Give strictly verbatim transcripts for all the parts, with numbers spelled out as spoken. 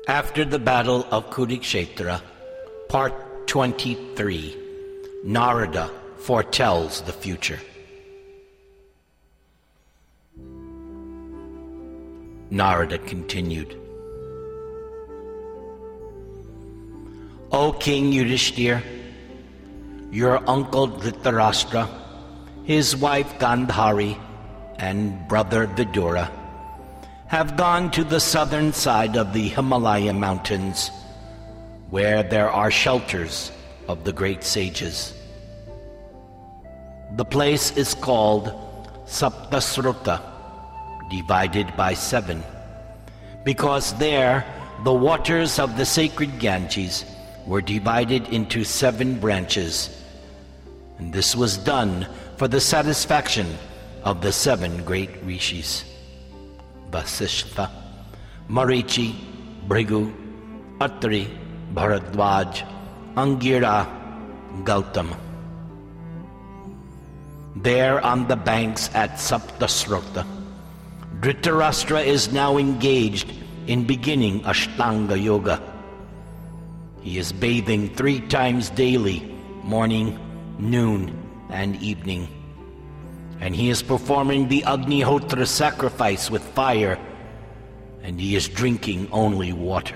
After the Battle of Kurukshetra, Part twenty-three, Narada foretells the future. Narada continued. O King Yudhishthira, your uncle Dhritarashtra, his wife Gandhari, and brother Vidura have gone to the southern side of the Himalaya mountains, where there are shelters of the great sages. The place is called Saptasruta, divided by seven, because there the waters of the sacred Ganges were divided into seven branches, and this was done for the satisfaction of the seven great rishis: Vasishtha, Marichi, Bhrigu, Atri, Bharadwaj, Angira, Gautama. There on the banks at Saptasruta, Dhritarashtra is now engaged in beginning Ashtanga Yoga. He is bathing three times daily, morning, noon, and evening. And he is performing the Agnihotra sacrifice with fire, and he is drinking only water.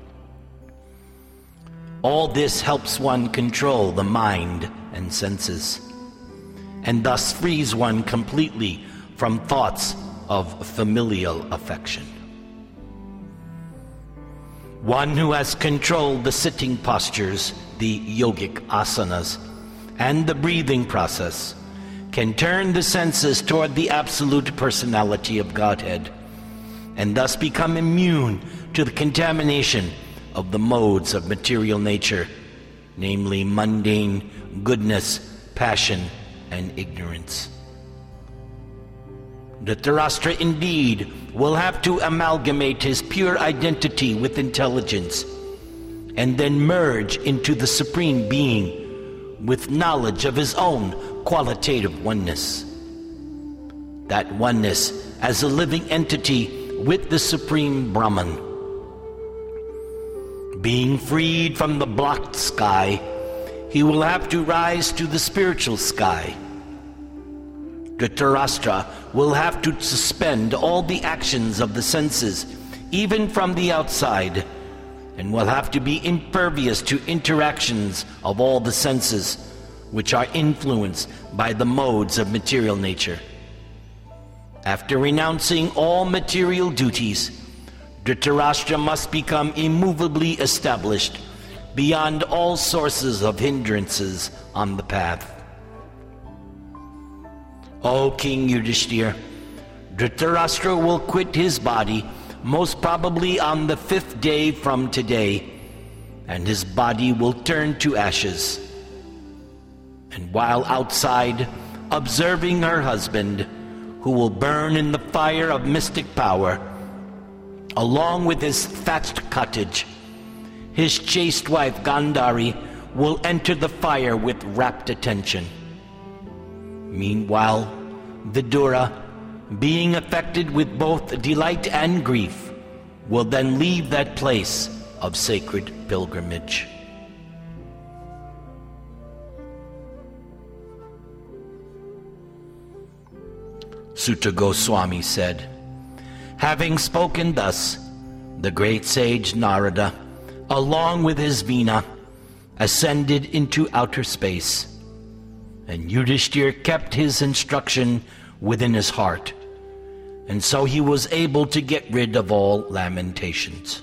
All this helps one control the mind and senses, and thus frees one completely from thoughts of familial affection. One who has controlled the sitting postures, the yogic asanas, and the breathing process can turn the senses toward the absolute personality of Godhead, and thus become immune to the contamination of the modes of material nature, namely mundane goodness, passion, and ignorance. Dhritarashtra indeed will have to amalgamate his pure identity with intelligence, and then merge into the Supreme Being with knowledge of his own qualitative oneness. That oneness as a living entity with the Supreme Brahman. Being freed from the blocked sky, he will have to rise to the spiritual sky. Dhritarashtra will have to suspend all the actions of the senses, even from the outside, and will have to be impervious to interactions of all the senses, which are influenced by the modes of material nature. After renouncing all material duties, Dhritarashtra must become immovably established beyond all sources of hindrances on the path. O King Yudhishthira, Dhritarashtra will quit his body most probably on the fifth day from today, and his body will turn to ashes. And while outside, observing her husband, who will burn in the fire of mystic power, along with his thatched cottage, his chaste wife Gandhari will enter the fire with rapt attention. Meanwhile, Vidura, being affected with both delight and grief, will then leave that place of sacred pilgrimage. Sutta Goswami said, having spoken thus, the great sage Narada, along with his Veena, ascended into outer space, and Yudhishthira kept his instruction within his heart, and so he was able to get rid of all lamentations.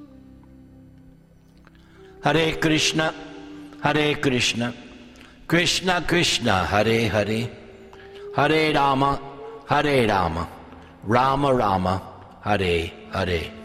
Hare Krishna, Hare Krishna, Krishna Krishna, Hare Hare, Hare Rama, Hare Rama, Rama Rama, Hare Hare.